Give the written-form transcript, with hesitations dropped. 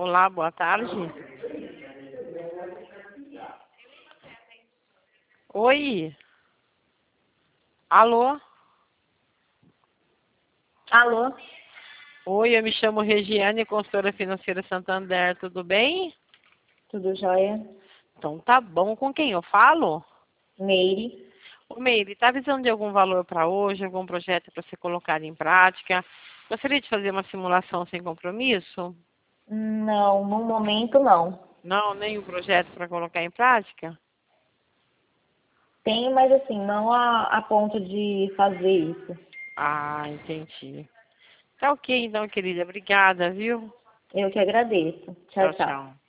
Olá, boa tarde. Oi. Alô? Alô? Oi, eu me chamo Regiane, consultora financeira Santander, tudo bem? Tudo jóia? Então tá bom. Com quem eu falo? Meire? Ô, Meire, tá avisando de algum valor para hoje, algum projeto para ser colocado em prática? Gostaria de fazer uma simulação sem compromisso? Não, no momento não. Não, nem o projeto para colocar em prática? Tem, mas assim, não a ponto de fazer isso. Ah, entendi. Tá ok então, querida. Obrigada, viu? Eu que agradeço. Tchau, Tchau, tchau. tchau.